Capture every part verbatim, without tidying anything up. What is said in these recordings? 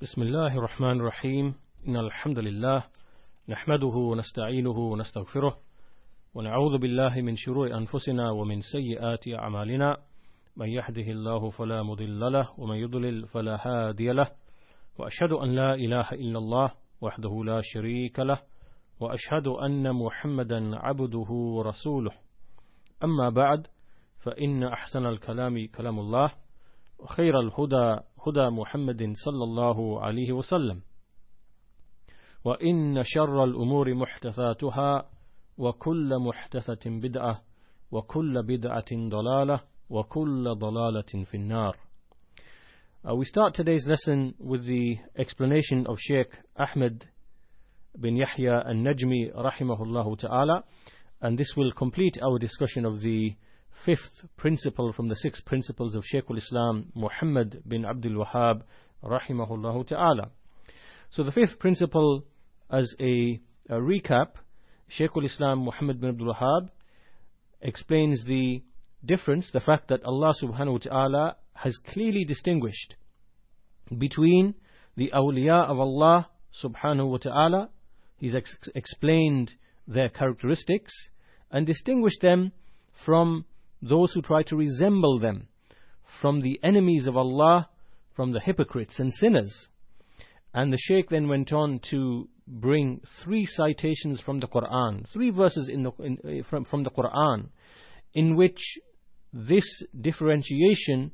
بسم الله الرحمن الرحيم إن الحمد لله نحمده ونستعينه ونستغفره ونعوذ بالله من شرور أنفسنا ومن سيئات أعمالنا من يهده الله فلا مضل له ومن يضلل فلا هادي له وأشهد أن لا إله إلا الله وحده لا شريك له وأشهد أن محمدا عبده ورسوله أما بعد فإن أحسن الكلام كلام الله وخير الهدى هدى محمد صلى الله عليه وسلم وإن شر الأمور محدثاتها وكل محدثة بدعة وكل بدعة ضلالة وكل ضلالة في النار. Uh, we start today's lesson with the explanation of Sheikh Ahmed bin Yahya al-Najmi rahimahullah ta'ala, and this will complete our discussion of the fifth principle from the six principles of Shaykh al-Islam Muhammad bin Abdul Wahhab rahimahullah ta'ala. So the fifth principle, as a, a recap, Shaykh al-Islam Muhammad bin Abdul Wahhab explains the difference, the fact that Allah subhanahu wa ta'ala has clearly distinguished between the awliya of Allah subhanahu wa ta'ala. He's ex- explained their characteristics and distinguished them from those who try to resemble them, from the enemies of Allah, from the hypocrites and sinners. And the Shaykh then went on to bring three citations from the Quran, three verses in the, in, from, from the Quran, in which this differentiation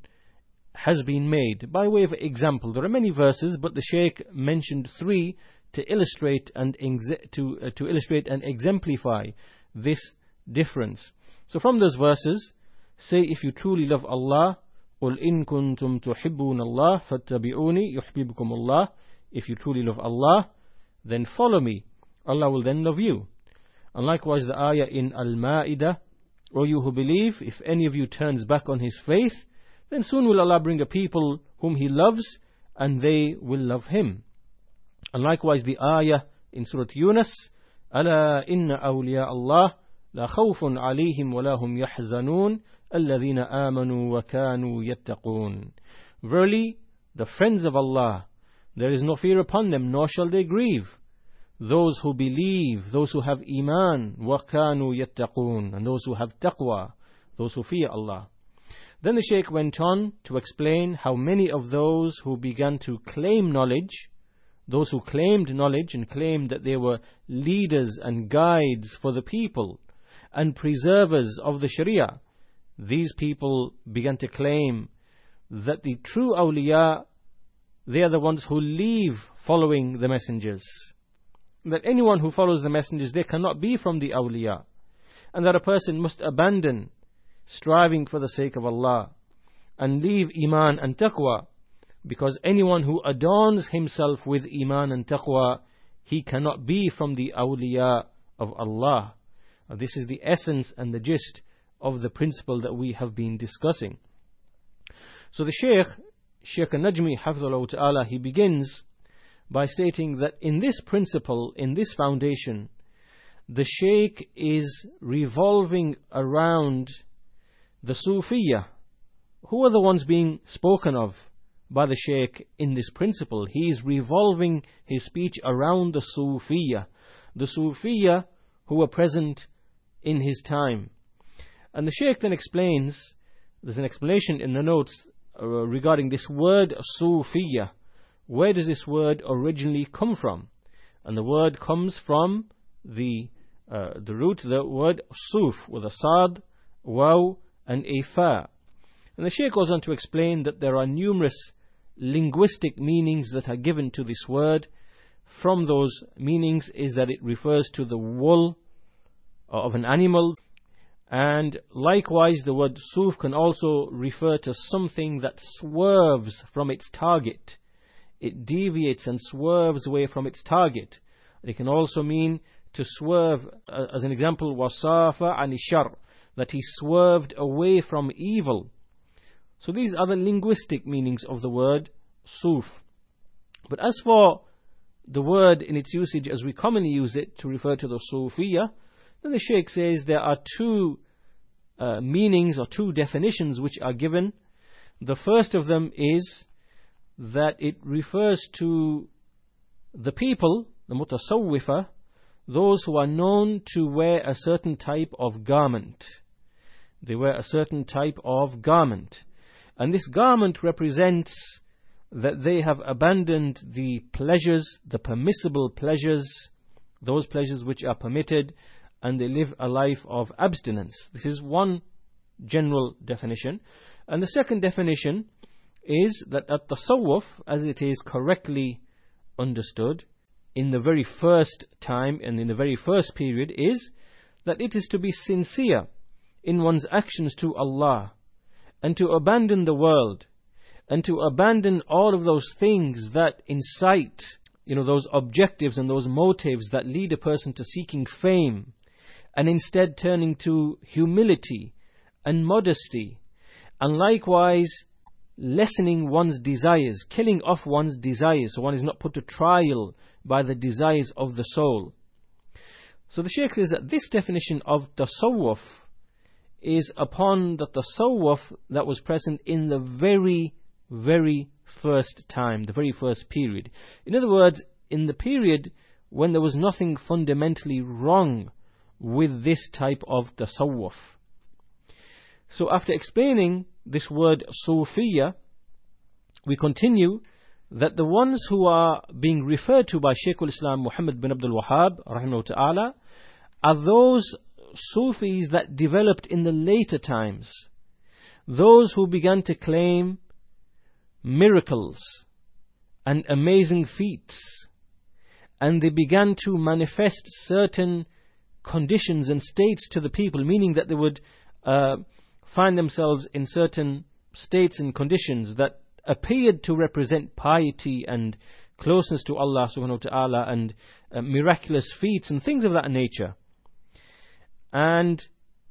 has been made. By way of example, there are many verses, but the Shaykh mentioned three to illustrate and exe- to uh, to illustrate and exemplify this difference. So from those verses, say, if you truly love Allah, قُلْ إِن كُنْتُمْ تُحِبُّونَ اللَّهَ فَاتَّبِعُونِي يُحْبِبْكُمُ اللَّهِ. If you truly love Allah, then follow me. Allah will then love you. And likewise the ayah in Al-Ma'idah, O you who believe, if any of you turns back on his faith, then soon will Allah bring a people whom He loves, and they will love Him. And likewise the ayah in Surah Yunus, أَلَا إِنَّ أَوْلِيَاءَ اللَّهِ لَا خَوْفٌ عَلَيْهِمْ وَلَا هُمْ يَحْزَنُونَ الَّذِينَ آمَنُوا وَكَانُوا يَتَّقُونَ. Verily, the friends of Allah, there is no fear upon them, nor shall they grieve. Those who believe, those who have iman, وَكَانُوا يَتَّقُونَ, and those who have taqwa, those who fear Allah. Then the Shaykh went on to explain how many of those who began to claim knowledge, those who claimed knowledge and claimed that they were leaders and guides for the people and preservers of the Sharia, these people began to claim that the true awliya, they are the ones who leave following the messengers. That anyone who follows the messengers, they cannot be from the awliya. And that a person must abandon striving for the sake of Allah and leave iman and taqwa, because anyone who adorns himself with iman and taqwa, he cannot be from the awliya of Allah. And this is the essence and the gist of the principle that we have been discussing. So the Shaykh, Shaykh al-Najmi Hafizahullah Ta'ala, he begins by stating that in this principle, in this foundation, the Shaykh is revolving around the Sufiya. Who are the ones being spoken of by the Shaykh in this principle? He is revolving his speech around the Sufiya, the Sufiya who were present in his time. And the Shaykh then explains, there's an explanation in the notes uh, regarding this word Sufiya. Where does this word originally come from? And the word comes from the uh, the root, the word Suf, with a Sad, Waw, and a Fa. And the Shaykh goes on to explain that there are numerous linguistic meanings that are given to this word. From those meanings is that it refers to the wool of an animal, and likewise the word Suf can also refer to something that swerves from its target. It deviates and swerves away from its target. It can also mean to swerve, uh, as an example, wasafa ani shar, that he swerved away from evil. So these are the linguistic meanings of the word Suf. But as for the word in its usage as we commonly use it to refer to the Sufiya, then the Shaykh says there are two uh, meanings or two definitions which are given. The first of them is that it refers to the people, the mutasawwifa, those who are known to wear a certain type of garment. They wear a certain type of garment. And this garment represents that they have abandoned the pleasures, the permissible pleasures, those pleasures which are permitted, and they live a life of abstinence. This is one general definition. And the second definition is that at-tasawwuf, as it is correctly understood in the very first time and in the very first period, is that it is to be sincere in one's actions to Allah, and to abandon the world, and to abandon all of those things that incite, you know, those objectives and those motives that lead a person to seeking fame, and instead turning to humility and modesty, and likewise lessening one's desires, killing off one's desires, so one is not put to trial by the desires of the soul. So the Shaykh says that this definition of tasawwuf is upon the tasawwuf that was present in the very, very first time, the very first period. In other words, in the period when there was nothing fundamentally wrong with this type of tasawwuf. So after explaining this word Sufiya, we continue that the ones who are being referred to by Shaykh al-Islam Muhammad bin Abdul Wahhab rahimahu ta'ala are those Sufis that developed in the later times, those who began to claim miracles and amazing feats, and they began to manifest certain conditions and states to the people, meaning that they would uh, find themselves in certain states and conditions that appeared to represent piety and closeness to Allah subhanahu wa ta'ala, and uh, miraculous feats and things of that nature. And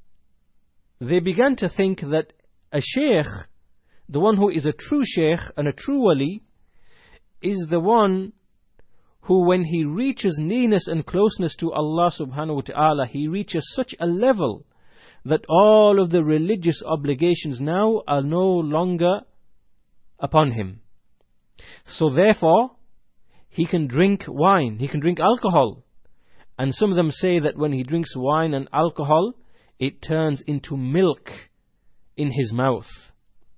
they began to think that a shaykh, the one who is a true shaykh and a true wali, is the one who, when he reaches nearness and closeness to Allah subhanahu wa ta'ala, he reaches such a level that all of the religious obligations now are no longer upon him. So therefore, he can drink wine, he can drink alcohol. And some of them say that when he drinks wine and alcohol, it turns into milk in his mouth.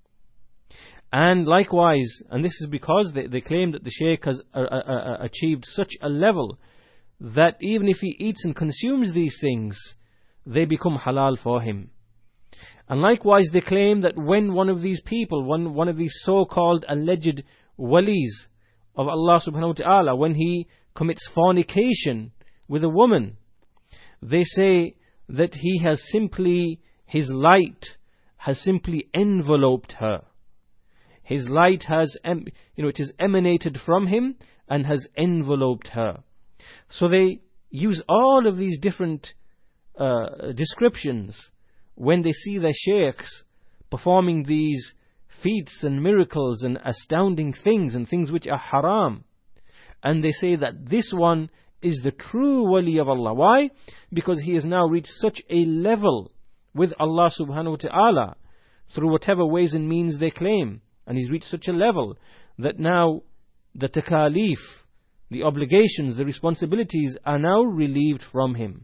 And likewise, and this is because they, they claim that the Shaykh has uh, uh, achieved such a level that even if he eats and consumes these things, they become halal for him. And likewise, they claim that when one of these people, one, one of these so-called alleged walis of Allah subhanahu wa ta'ala, when he commits fornication with a woman, they say that he has simply, his light has simply enveloped her. His light has, em, you know, it is emanated from him and has enveloped her. So they use all of these different uh, descriptions when they see their sheikhs performing these feats and miracles and astounding things and things which are haram. And they say that this one is the true wali of Allah. Why? Because he has now reached such a level with Allah subhanahu wa ta'ala through whatever ways and means they claim. And he's reached such a level that now the takalif, the obligations, the responsibilities are now relieved from him.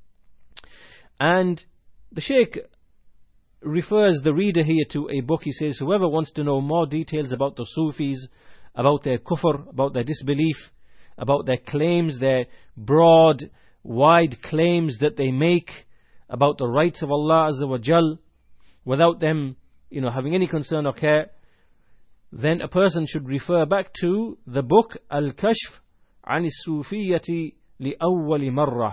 And the Shaykh refers the reader here to a book. He says, whoever wants to know more details about the Sufis, about their kufr, about their disbelief, about their claims, their broad, wide claims that they make about the rights of Allah Azza wa Jal, without them, you know, having any concern or care, then a person should refer back to the book Al-Kashf An As-Sufiyyati Li Awwali Marrah,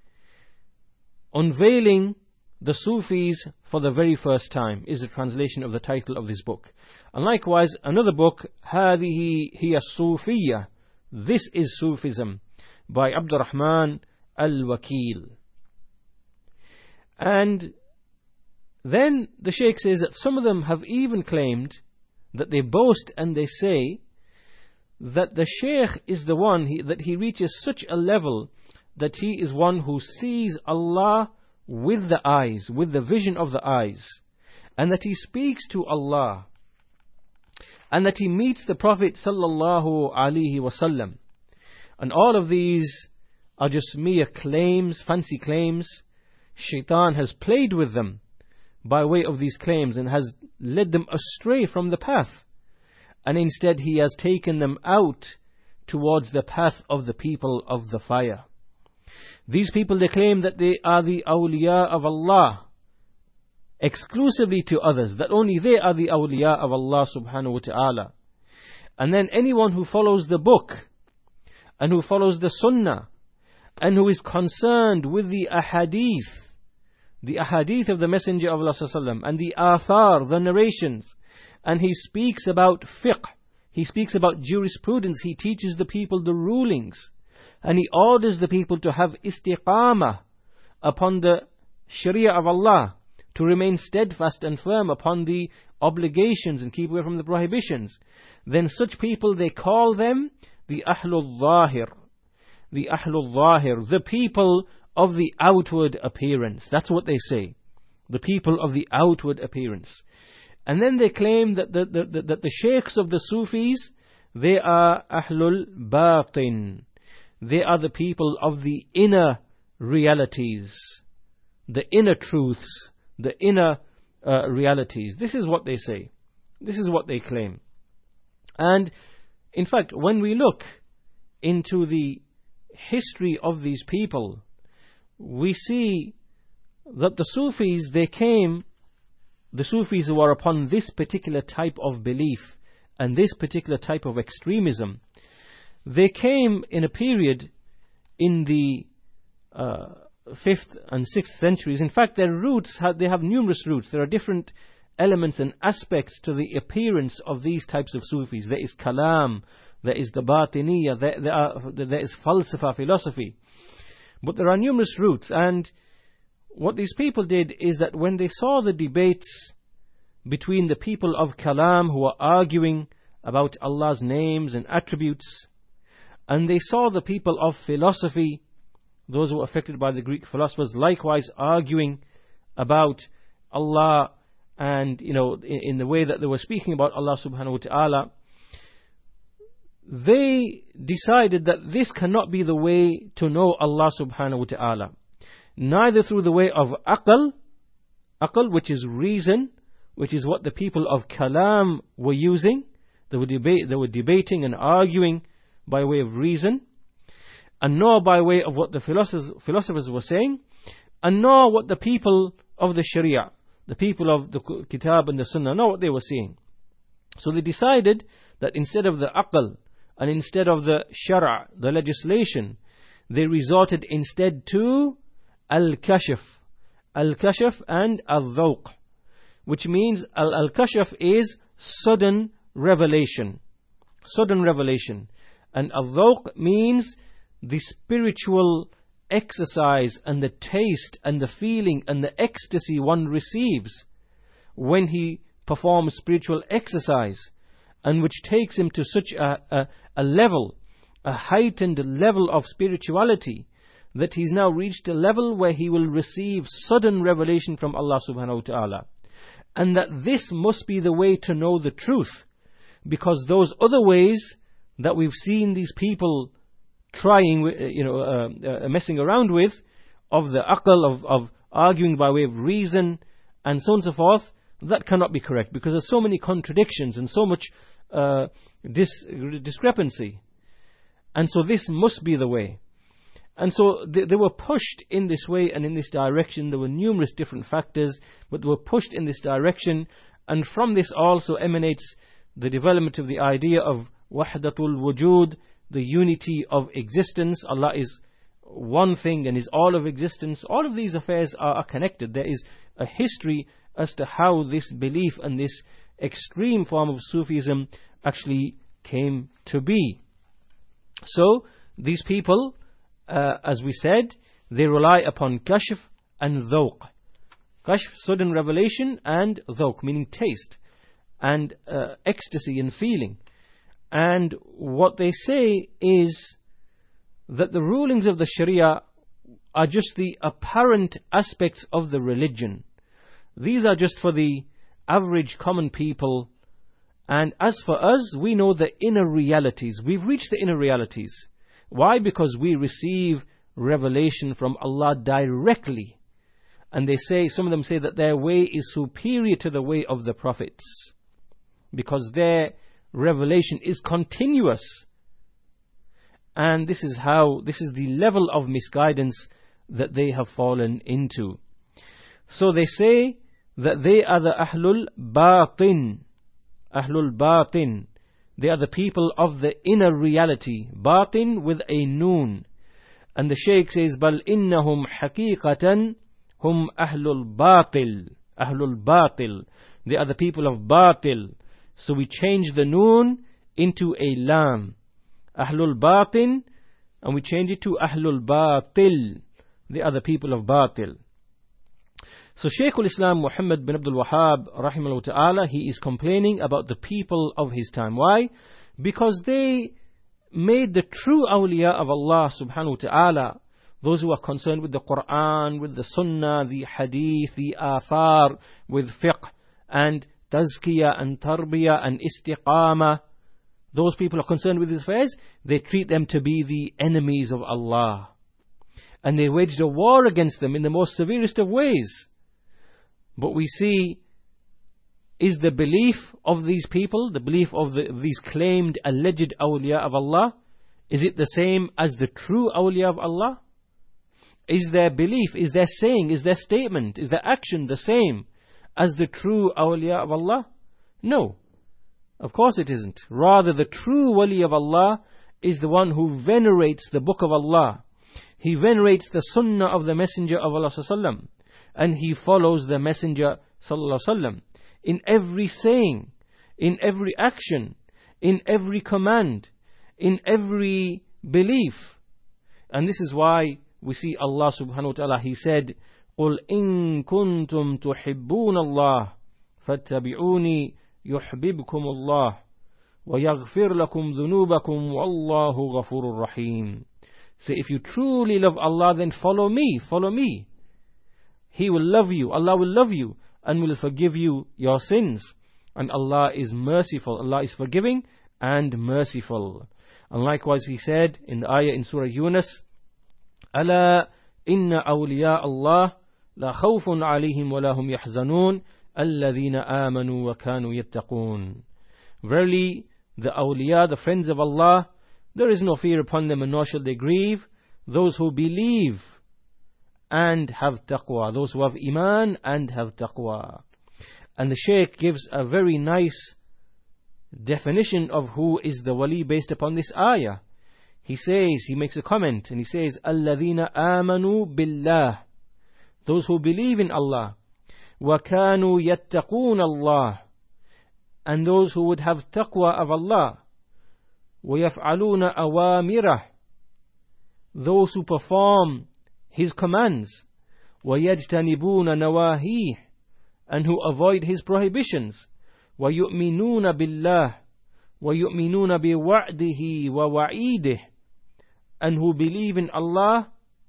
Unveiling the Sufis for the very first time, is the translation of the title of this book. And likewise, another book, هذه هي الصوفية, This is Sufism, by Abdurrahman Al-Wakil. And then the Shaykh says that some of them have even claimed that they boast and they say that the Shaykh is the one he, that he reaches such a level that he is one who sees Allah with the eyes, with the vision of the eyes, and that he speaks to Allah, and that he meets the Prophet sallallahu alaihi wasallam. And all of these are just mere claims, fancy claims. Shaitan has played with them by way of these claims and has led them astray from the path. And instead he has taken them out towards the path of the people of the fire. These people, they claim that they are the awliya of Allah, exclusively to others, that only they are the awliya of Allah subhanahu wa ta'ala. And then anyone who follows the book, and who follows the sunnah, and who is concerned with the ahadith, the ahadith of the Messenger of Allah sallallahu alaihi wasallam, and the athar, the narrations, and he speaks about fiqh, he speaks about jurisprudence, he teaches the people the rulings, and he orders the people to have istiqamah upon the sharia of Allah, to remain steadfast and firm upon the obligations and keep away from the prohibitions. Then such people, they call them the Ahlul Zahir. The Ahlul Zahir, the people of the outward appearance. That's what they say. The people of the outward appearance. And then they claim that the, the, the, that the sheikhs of the Sufis, they are Ahlul Batin. They are the people of the inner realities, the inner truths, the inner uh, realities. This is what they say. This is what they claim. And in fact, when we look into the history of these people, we see that the Sufis, they came, the Sufis who are upon this particular type of belief and this particular type of extremism, they came in a period in the uh, fifth and sixth centuries. In fact, their roots, have, they have numerous roots. There are different elements and aspects to the appearance of these types of Sufis. There is kalam, there is the batiniya, there, there, are, there is falsafa, philosophy. But there are numerous roots, and what these people did is that when they saw the debates between the people of kalam who are arguing about Allah's names and attributes, and they saw the people of philosophy, those who were affected by the Greek philosophers, likewise arguing about Allah, and you know, in, in the way that they were speaking about Allah subhanahu wa ta'ala, they decided that this cannot be the way to know Allah subhanahu wa ta'ala. Neither through the way of aql, aql which is reason, which is what the people of kalam were using. They were, debate, they were debating and arguing by way of reason, and nor by way of what the philosophers, philosophers were saying, and nor what the people of the Sharia, the people of the Kitab and the Sunnah, nor what they were saying. So they decided that instead of the aql and instead of the shara', the legislation, they resorted instead to al-kashf, al-kashf and al-dhawq, which means al-kashf is sudden revelation, sudden revelation, and al-dhawq means the spiritual exercise and the taste and the feeling and the ecstasy one receives when he performs spiritual exercise, and which takes him to such a, a, a level, a heightened level of spirituality, that he's now reached a level where he will receive sudden revelation from Allah subhanahu wa ta'ala. And that this must be the way to know the truth, because those other ways that we've seen these people trying, you know, uh, uh, messing around with, of the aql, of, of arguing by way of reason, and so on and so forth, that cannot be correct, because there's so many contradictions and so much uh, dis- discrepancy. And so this must be the way. And so they, they were pushed in this way and in this direction. There were numerous different factors, but they were pushed in this direction. And from this also emanates the development of the idea of wahdatul wujud, the unity of existence. Allah is one thing and is all of existence. All of these affairs are, are connected. There is a history as to how this belief and this extreme form of Sufism actually came to be. So these people, uh, as we said, they rely upon kashf and dhawq. Kashf, sudden revelation, and dhawq, meaning taste and uh, ecstasy and feeling. And what they say is that the rulings of the Sharia are just the apparent aspects of the religion. These are just for the average common people, And as for us, we know the inner realities. We've reached the inner realities. Why? Because we receive revelation from Allah directly. And they say, some of them say that their way is superior to the way of the prophets, because their revelation is continuous. And this is how, this is the level of misguidance that they have fallen into. So they say that they are the Ahlul Batin. Ahlul Batin. They are the people of the inner reality. Batin with a noon. And the Shaykh says, Bal innahum haqiqatan hum ahlul batil. Ahlul batil. They are the people of batil. So we change the noon into a lam. Ahlul batin, and we change it to Ahlul batil. They are the people of batil. So Shaykh al-Islam Muhammad bin Abdul Wahhab rahimahullah ta'ala, he is complaining about the people of his time. Why? Because they made the true awliya of Allah subhanahu wa ta'ala, those who are concerned with the Quran, with the Sunnah, the Hadith, the Athar, with fiqh and tazkiyah and tarbiyah and istiqamah, those people are concerned with these affairs, they treat them to be the enemies of Allah. And they waged a war against them in the most severest of ways. But we see, is the belief of these people, the belief of the, these claimed alleged awliya of Allah, is it the same as the true awliya of Allah? Is their belief, is their saying, is their statement, is their action the same as the true awliya of Allah? No. Of course it isn't. Rather, the true wali of Allah is the one who venerates the book of Allah. He venerates the sunnah of the Messenger of Allah sallallahu, and he follows the Messenger sallallahu in every saying, in every action, in every command, in every belief. And this is why we see Allah subhanahu wa ta'ala, He said, قُلْ إِن كُنْتُمْ تُحِبُّونَ اللَّهِ فَاتَّبِعُونِي يُحْبِبْكُمُ اللَّهِ وَيَغْفِرْ لَكُمْ ذُنُوبَكُمْ وَاللَّهُ غَفُورٌ رَحِيمٌ. Say, if you truly love Allah, then follow me, follow me. He will love you, Allah will love you, and will forgive you your sins. And Allah is merciful, Allah is forgiving and merciful. And likewise He said in the ayah in Surah Yunus, أَلَا إِنَّ أَوْلِيَاءَ اللَّهِ لَا خَوْفٌ عَلَيْهِمْ وَلَا هُمْ يَحْزَنُونَ الَّذِينَ آمَنُوا وَكَانُوا يَتَّقُونَ. Verily, the awliya, the friends of Allah, there is no fear upon them, and nor shall they grieve. Those who believe and have taqwa, those who have iman and have taqwa. And the Shaykh gives a very nice definition of who is the wali based upon this ayah. He says, he makes a comment, and he says, الَّذِينَ آمَنُوا بِاللَّهِ, those who believe in Allah, وَكَانُوا يَتَّقُونَ اللَّهِ, and those who would have taqwa of Allah, وَيَفْعَلُونَ أَوَامِرَهُ, those who perform His commands, وَيَجْتَنِبُونَ نَوَاهِيهِ, and who avoid His prohibitions, وَيُؤْمِنُونَ بِاللَّهِ وَيُؤْمِنُونَ بِوَعْدِهِ وَوَعِيدِهِ, and who believe in Allah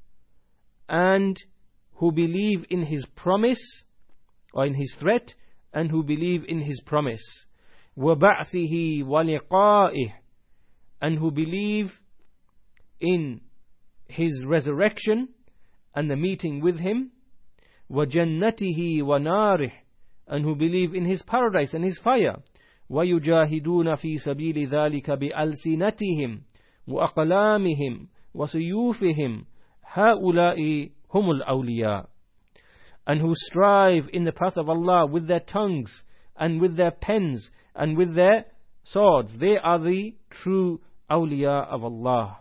and who believe in His promise or in His threat, and who believe in His promise, وَبَعْثِهِ وَلِقَائِهِ, and who believe in His resurrection and the meeting with Him, وَجَنَّتِهِ وَنَارِهِ, and who believe in His paradise and His fire, وَيُجَاهِدُونَ فِي سَبِيلِ ذَلِكَ بِأَلْسِنَتِهِمْ وَأَقْلَامِهِمْ وَسُيُوفِهِمْ هَؤُلَاءِ هُمُ الْأَوْلِيَاءِ, and who strive in the path of Allah with their tongues and with their pens and with their swords. They are the true awliya of Allah.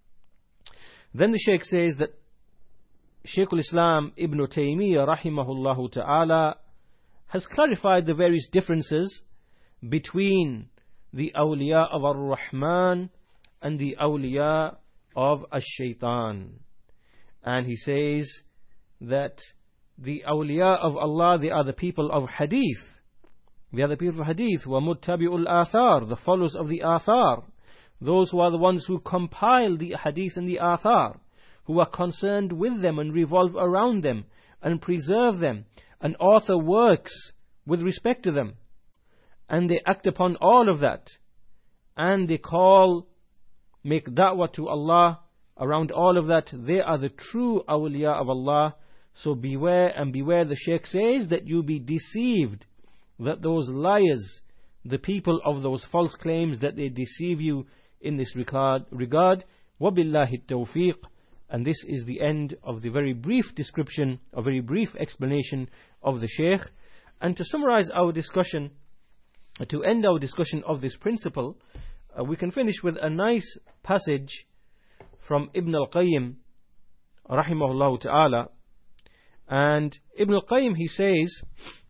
Then the Shaykh says that Shaykh al-Islam Ibn Taymiyyah rahimahullah ta'ala has clarified the various differences between the awliya of Ar-Rahman and the awliya of Ash-Shaytan. And he says that the awliya of Allah, they are the people of Hadith. They are the people of Hadith. وَمُتَّبِعُ الْآثَارِ, the followers of the Athar. Those who are the ones who compile the Hadith and the Athar, who are concerned with them and revolve around them and preserve them and author works with respect to them. and they act upon all of that, and they call, make da'wah to Allah around all of that, they are the true awliya of Allah. So beware, and beware, the Shaykh says, that you be deceived, that those liars, the people of those false claims, that they deceive you in this regard. regard. وَبِاللَّهِ التَّوْفِيقِ. And this is the end of the very brief description, a very brief explanation of the Shaykh. And to summarize our discussion, to end our discussion of this principle, uh, we can finish with a nice passage from Ibn al-Qayyim, rahimahullah ta'ala. And Ibn al-Qayyim, he says,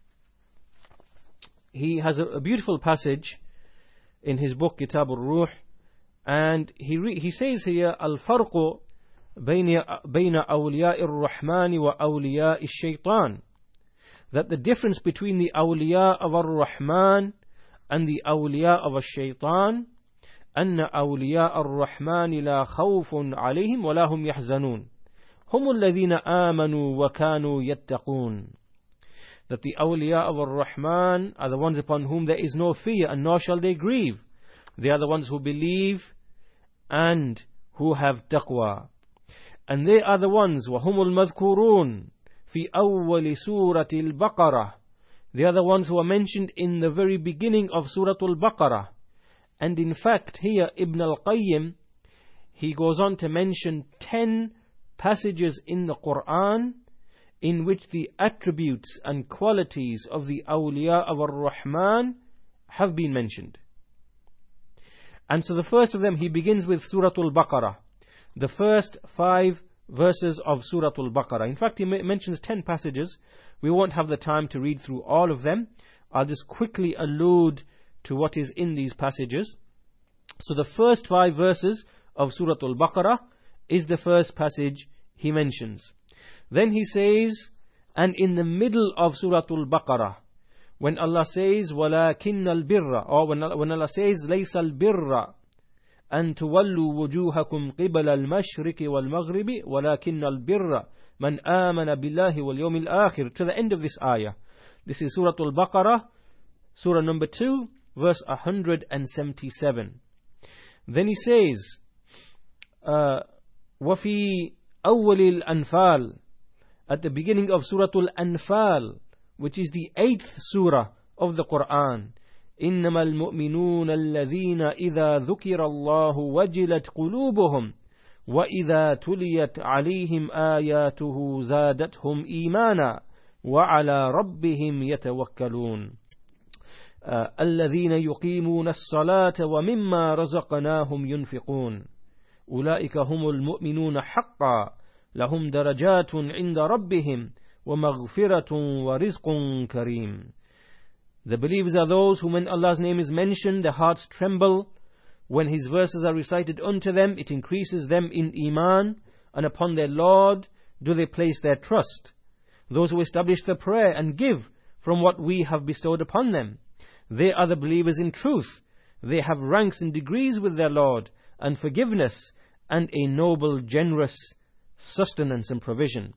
he has a, a beautiful passage in his book Kitab al-Ruh, and he re- he says here, al-farqu bayna awliya ar-Rahman wa awliya ash-shaytan, that the difference between the awliya of ar-Rahman and the awliya of ash-shaytan, anna awliya ar-Rahman la khawfun alayhim wa la hum yahzanun, hum alladhina amanu wa kanu yattaqun. That the awliya of ar-Rahman are the ones upon whom there is no fear, and nor shall they grieve. They are the ones who believe and who have taqwa. And they are the ones, وَهُمُ الْمَذْكُورُونَ فِي أَوَّلِ سُورَةِ الْبَقَرَةِ. They are the ones who are mentioned in the very beginning of Surah Al-Baqarah. And in fact, here Ibn al-Qayyim, he goes on to mention ten passages in the Quran in which the attributes and qualities of the awliya of ar-Rahman have been mentioned. And so the first of them, he begins with Surah Al-Baqarah, the first five verses of Surah Al-Baqarah. In fact, he mentions ten passages. We won't have the time to read through all of them. I'll just quickly allude to what is in these passages. So the first five verses of Surah Al-Baqarah is the first passage he mentions. Then he says, and in the middle of Surah Al-Baqarah, when Allah says, وَلَكِنَّ الْبِرَّ, or when Allah, when Allah says, لَيْسَ الْبِرَّ أَن تُوَلُّوا وُجُوهَكُمْ قِبَلَ الْمَشْرِقِ وَالْمَغْرِبِ وَلَكِنَّ الْبِرَّ مَنْ آمَنَ بِاللَّهِ وَالْيَوْمِ الْآخِرِ, to the end of this ayah. This is Surah Al-Baqarah, Surah number two, verse one hundred seventy-seven. Then he says, uh, وَفِي أَوَّلِ الْأَنفَالِ, at the beginning of Surah Al-Anfal, which is the eighth surah of the Quran, إِنَّمَا الْمُؤْمِنُونَ الَّذِينَ إِذَا ذُكِرَ اللَّهُ وَجِلَتْ قُلُوبُهُمْ وَإِذَا تُلِيَتْ عَلَيْهِمْ آيَاتُهُ زَادَتْهُمْ إِيمَانًا وَعَلَى رَبِّهِمْ يَتَوَكَّلُونَ الَّذِينَ يُقِيمُونَ الصَّلَاةَ وَمِمَّا رَزَقْنَاهُمْ يُنْفِقُونَ أُولَئِكَ هُمُ الْمُؤْمِنُونَ حَقًّا لَهُمْ دَرَجَاتٌ عِنْدَ رَبِّهِمْ وَمَغْفِرَةٌ وَرِزْقٌ كَرِيمٌ. The believers are those whom when Allah's name is mentioned, their hearts tremble. When His verses are recited unto them, it increases them in iman, and upon their Lord do they place their trust. Those who establish the prayer and give from what we have bestowed upon them, they are the believers in truth. They have ranks and degrees with their Lord, and forgiveness, and a noble, generous sustenance and provision.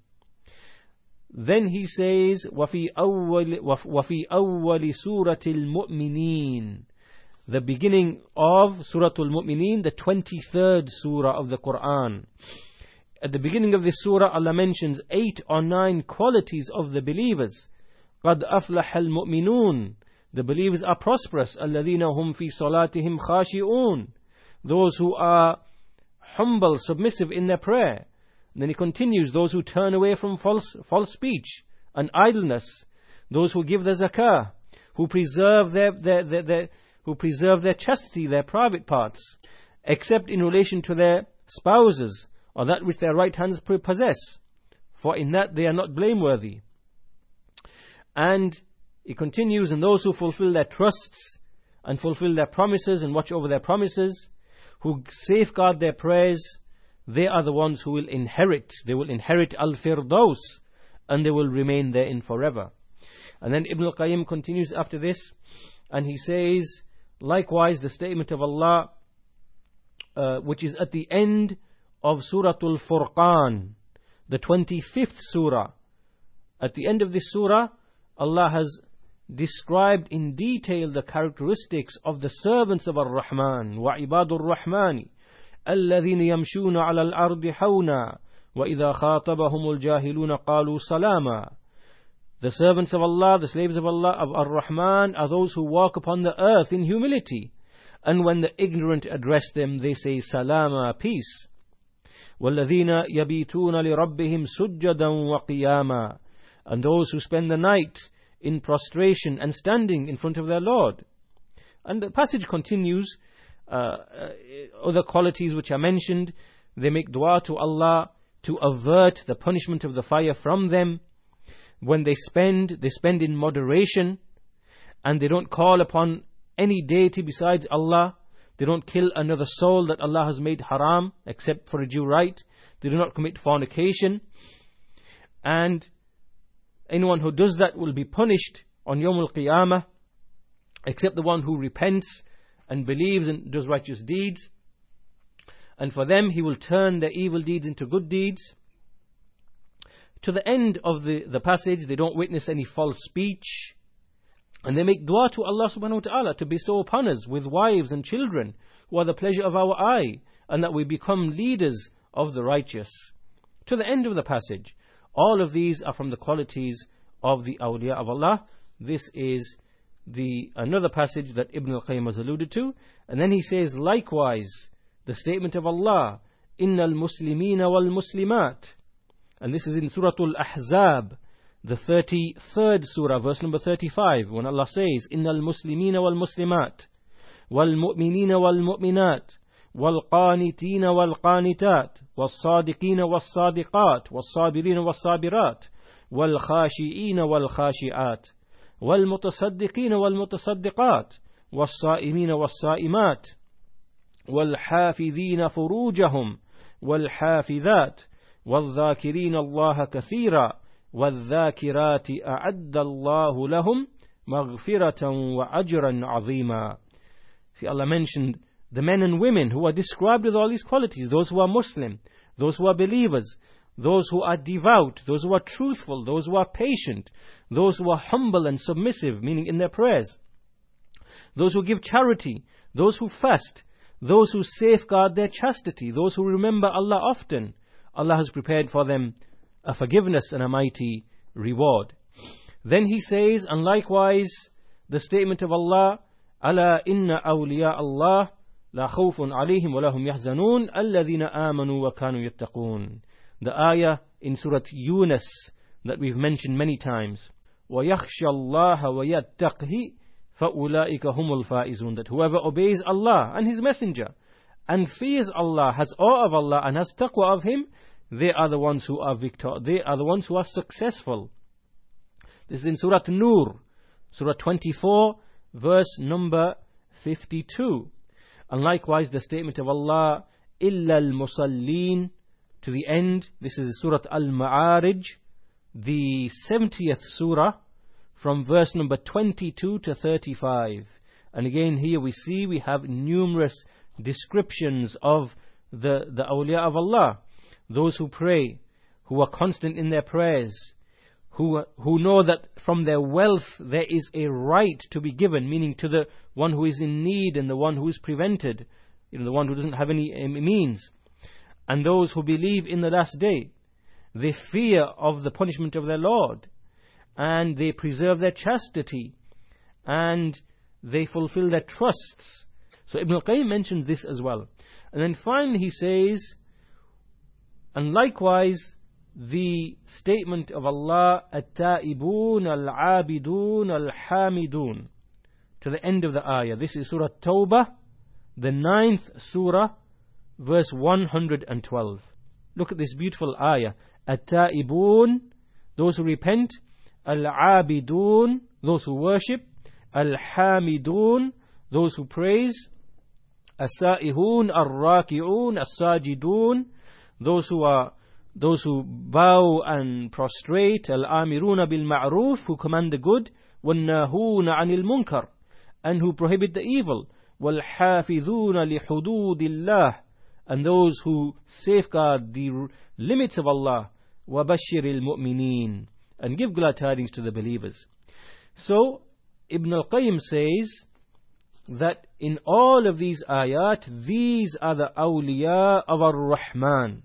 Then he says, وَفِي أَوَّلِ, وَفِي أَوَّلِ سُورَةِ الْمُؤْمِنِينَ, the beginning of Surah Al-Mu'mineen, the twenty-third surah of the Quran. At the beginning of this surah, Allah mentions eight or nine qualities of the believers. قَدْ أَفْلَحَ الْمُؤْمِنُونَ, the believers are prosperous. الَّذِينَ هُمْ فِي صَلَاتِهِمْ خَاشِعُونَ, those who are humble, submissive in their prayer. And then he continues, those who turn away from false false speech and idleness, those who give the zakah, who preserve their, their, their, their who preserve their chastity, their private parts, except in relation to their spouses or that which their right hands possess, for in that they are not blameworthy. And he continues, and those who fulfill their trusts and fulfill their promises and watch over their promises, who safeguard their prayers, they are the ones who will inherit. They will inherit Al-Firdaus, and they will remain therein forever. And then Ibn al-Qayyim continues after this, and he says, likewise the statement of Allah, uh, which is at the end of Surah Al-Furqan, the twenty-fifth surah. At the end of this surah, Allah has described in detail the characteristics of the servants of Ar-Rahman. وَعِبَادُ الرَّحْمَنِ الَّذِينَ يَمْشُونَ عَلَى الْأَرْضِ حَوْنًا وَإِذَا خَاطَبَهُمُ الْجَاهِلُونَ قَالُوا سَلَامًا. The servants of Allah, the slaves of Allah, of Ar-Rahman, are those who walk upon the earth in humility. And when the ignorant address them, they say, Salama, peace. وَالَّذِينَ يَبِيتُونَ لِرَبِّهِمْ سُجَّدًا وَقِيَامًا. And those who spend the night in prostration and standing in front of their Lord. And the passage continues, uh, uh, other qualities which are mentioned. They make dua to Allah to avert the punishment of the fire from them. When they spend, they spend in moderation, and they don't call upon any deity besides Allah. They don't kill another soul that Allah has made haram, except for a due right. They do not commit fornication. And anyone who does that will be punished on Yawm al-Qiyamah, except the one who repents and believes and does righteous deeds. And for them, He will turn their evil deeds into good deeds. To the end of the, the passage, they don't witness any false speech. And they make dua to Allah subhanahu wa ta'ala to bestow upon us with wives and children who are the pleasure of our eye, and that we become leaders of the righteous. To the end of the passage. All of these are from the qualities of the awliya of Allah. This is the another passage that Ibn al-Qayyim has alluded to. And then he says, likewise, the statement of Allah, Inna al-Muslimina wal-Muslimat. And this is in Surah Al-Ahzab, the thirty-third surah, verse number thirty-five, when Allah says, Inna al-Muslimina wal-Muslimat, wal-Mu'minina wal-Mu'minat, wal-Qanitina wal-Qanitat, wal-Sadiqina wal-Sadiqat, wal-Sabirina wal-Sabirat, wal-Khashi'ina wal-Khashi'at, wal-Mutasaddiqina wal-Mutasaddiqat, wal-Sa'imina wal-Sa'imat, wal-Hafidhina furujahum, wal-Hafidhat, وَالذَّاكِرِينَ اللَّهَ كَثِيرًا وَالذَّاكِرَاتِ أَعَدَّ اللَّهُ لَهُمْ مَغْفِرَةً وَأَجْرًا عَظِيمًا. See, Allah mentioned the men and women who are described with all these qualities, those who are Muslim, those who are believers, those who are devout, those who are truthful, those who are patient, those who are humble and submissive, meaning in their prayers, those who give charity, those who fast, those who safeguard their chastity, those who remember Allah often. Allah has prepared for them a forgiveness and a mighty reward. Then he says, and likewise, the statement of Allah, Ala inna awliya Allah la khawfun alayhim wa lahum yahzanun alladhina amanu wa kanu yattaqun. The ayah in Surah Yunus that we've mentioned many times. وَيَخْشَى اللَّهَ وَيَتَّقْهِ فَأُولَٰئِكَ هُمُ الْفَائِزُونَ. That whoever obeys Allah and His Messenger and fears Allah, has awe of Allah and has taqwa of Him, they are the ones who are victor. They are the ones who are successful. This is in Surah Nur, Surah twenty-four, verse number fifty-two. And likewise the statement of Allah, إِلَّا الْمُصَلِّينَ, to the end. This is Surah Al-Ma'arij, the seventieth surah, from verse number twenty-two to thirty-five. And again here we see we have numerous descriptions of the, the awliya of Allah, those who pray, who are constant in their prayers, who who know that from their wealth there is a right to be given, meaning to the one who is in need and the one who is prevented, you know, the one who doesn't have any means. And those who believe in the last day, they fear of the punishment of their Lord, and they preserve their chastity, and they fulfill their trusts. So Ibn al-Qayyim mentioned this as well. And then finally he says, and likewise the statement of Allah, At-Ta'ibun Al-Abidun Al-Hamidun, to the end of the ayah. This is Surah Tawbah, the ninth surah, verse one hundred twelve. Look at this beautiful ayah. At-Ta'ibun, those who repent. Al-Abidun, those who worship. Al-Hamidun, those who praise. As-Sa'ihun, Ar-Raki'un, As-Sajidun, those who are those who bow and prostrate. Al-Amiruna bil-Ma'ruf, who command the good. Wal-Nahuna anil munkar, and who prohibit the evil. Wal-Hafidhuna li hududillah, and those who safeguard the limits of Allah. Wa bashiril mu'mineen, and give glad tidings to the believers. So Ibn al-Qayyim says that in all of these ayat, these are the awliya of ar-Rahman.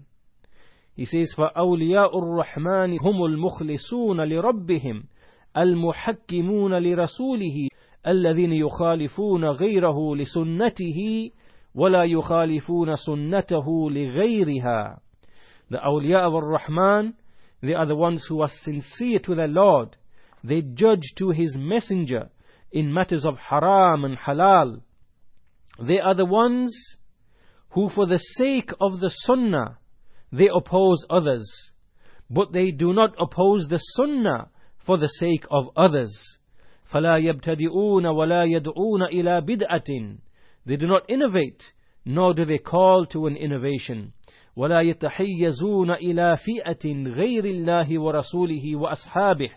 He says, فَأَوْلِيَاءُ الرَّحْمَنِ هُمُ الْمُخْلِصُونَ لِرَبِّهِمْ الْمُحَكِّمُونَ لِرَسُولِهِ الَّذِينَ يُخَالِفُونَ غَيْرَهُ لِسُنَّتِهِ وَلَا يُخَالِفُونَ سُنَّتَهُ لِغَيْرِهَا. The awliya of ar-Rahman, they are the ones who are sincere to their Lord. They judge to His messenger in matters of haram and halal. They are the ones who, for the sake of the sunnah, they oppose others, but they do not oppose the sunnah for the sake of others. فَلَا يَبْتَدِئُونَ وَلَا يَدْعُونَ إِلَى بِدْعَةٍ. They do not innovate, nor do they call to an innovation. وَلَا يَتَحَيَّزُونَ إِلَى فِئَةٍ غَيْرِ اللَّهِ وَرَسُولِهِ وَأَصْحَابِهِ.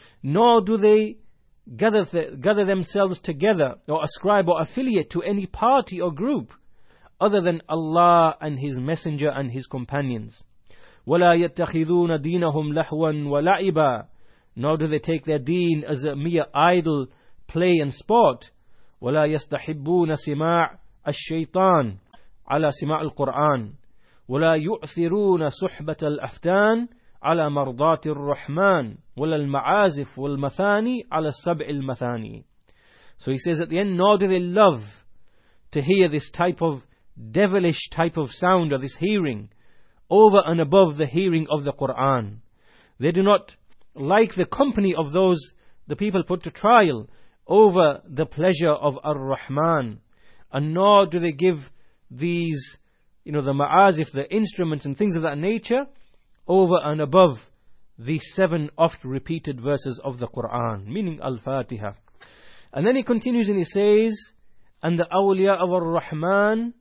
Nor do they gather, th- gather themselves together or ascribe or affiliate to any party or group other than Allah and His Messenger and His companions. وَلَا يَتَّخِذُونَ دِينَهُمْ لَهْوًا وَلَعِبًا. Nor do they take their deen as a mere idle play and sport. وَلَا يَسْتَحِبُّونَ سِمَاعَ الشَّيْطَانِ عَلَى سِمَاعِ الْقُرْآنِ وَلَا يُؤْثِرُونَ صُحْبَةَ الْأَفْتَانِ على مرضات الرحمن ولا المعازف والمثاني على السبع المثاني. So he says at the end, nor do they love to hear this type of devilish type of sound or this hearing over and above the hearing of the Quran. They do not like the company of those the people put to trial over the pleasure of Ar-Rahman, and nor do they give these, you know, the ma'azif, the instruments and things of that nature, over and above the seven oft repeated verses of the Quran, meaning Al-Fatiha. And then he continues and he says, and the awliya of Ar-Rahman,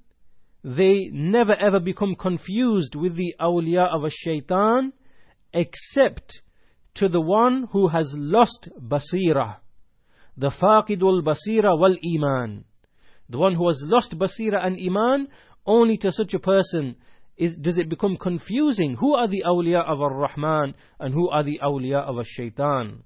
they never ever become confused with the awliya of a shaitan, except to the one who has lost basira, the faqidul basira wal iman, the one who has lost basira and iman. Only to such a person is does it become confusing who are the awliya of Ar-Rahman and who are the awliya of a shaitan.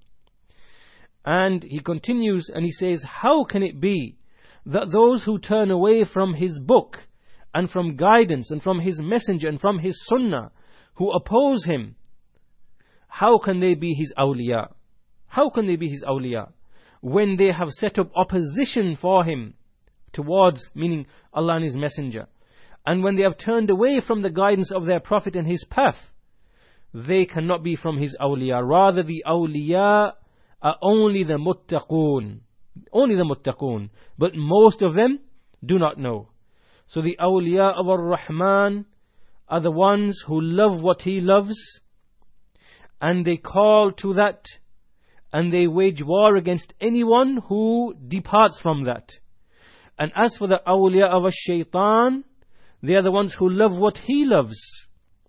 And he continues and he says, how can it be that those who turn away from his book and from guidance and from his messenger and from his sunnah, who oppose him, how can they be his awliya? How can they be his awliya when they have set up opposition for him towards, meaning Allah and his messenger, and when they have turned away from the guidance of their prophet and his path? They cannot be from his awliya. Rather, the awliya are only the muttaqoon, only the muttaqoon, but most of them do not know. So the awliya of Ar-Rahman are the ones who love what he loves, and they call to that, and they wage war against anyone who departs from that. And as for the awliya of a shaitan, they are the ones who love what he loves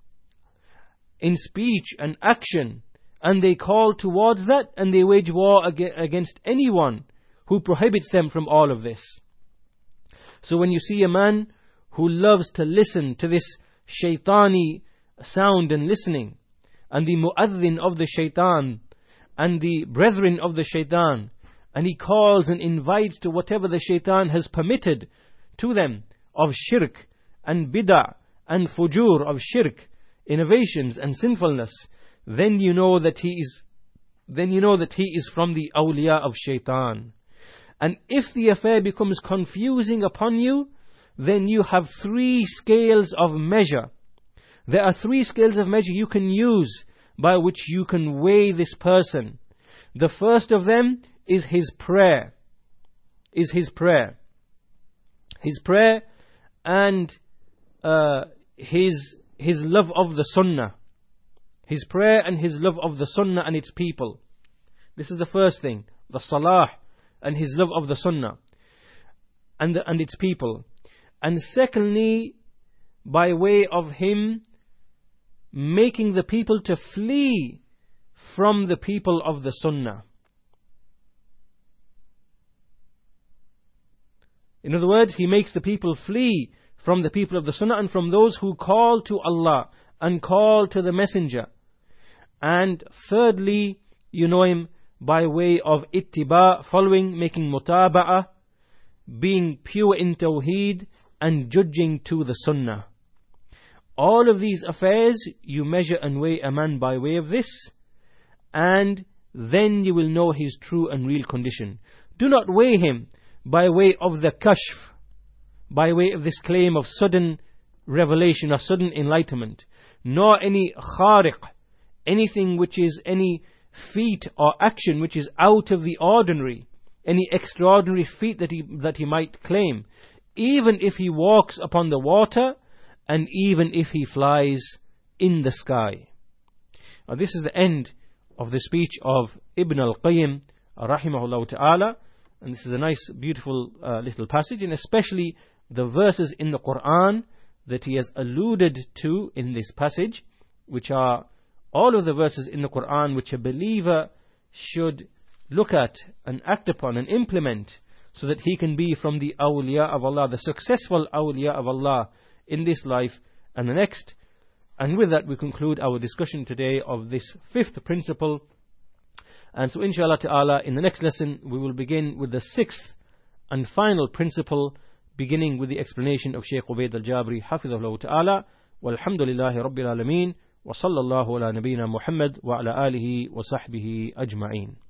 in speech and action, and they call towards that, and they wage war ag- against anyone who prohibits them from all of this. So when you see a man who loves to listen to this shaitani sound and listening, and the mu'adhin of the shaitan, and the brethren of the shaitan, and he calls and invites to whatever the shaitan has permitted to them of shirk and bid'ah and fujur, of shirk, innovations and sinfulness, then you know that he is then you know that he is from the awliya of shaitan. And if the affair becomes confusing upon you, then you have three scales of measure. There are three scales of measure you can use by which you can weigh this person. The first of them is his prayer. Is his prayer. His prayer and uh, his his love of the sunnah. His prayer and his love of the sunnah and its people. This is the first thing. The salah and his love of the sunnah and the, and its people. And secondly, by way of him making the people to flee from the people of the sunnah. In other words, he makes the people flee from the people of the sunnah and from those who call to Allah and call to the messenger. And thirdly, you know him by way of ittiba, following, making mutaba'ah, being pure in tawheed, and judging to the sunnah. All of these affairs, you measure and weigh a man by way of this, and then you will know his true and real condition. Do not weigh him by way of the kashf, by way of this claim of sudden revelation or sudden enlightenment, nor any khariq, anything which is any feat or action which is out of the ordinary, any extraordinary feat that he, that he might claim, even if he walks upon the water, and even if he flies in the sky. Now, this is the end of the speech of Ibn al-Qayyim rahimahullah ta'ala, and this is a nice beautiful uh, little passage, and especially the verses in the Quran that he has alluded to in this passage, which are all of the verses in the Quran which a believer should look at and act upon and implement, so that he can be from the awliya of Allah, the successful awliya of Allah in this life and the next. And with that we conclude our discussion today of this fifth principle. And so inshallah ta'ala, in the next lesson we will begin with the sixth and final principle, beginning with the explanation of Shaykh Ubaid al-Jabri hafidhahullah ta'ala. Walhamdulillahi rabbil alameen, wa sallallahu ala nabiyyina Muhammad wa ala alihi wa sahbihi ajma'een.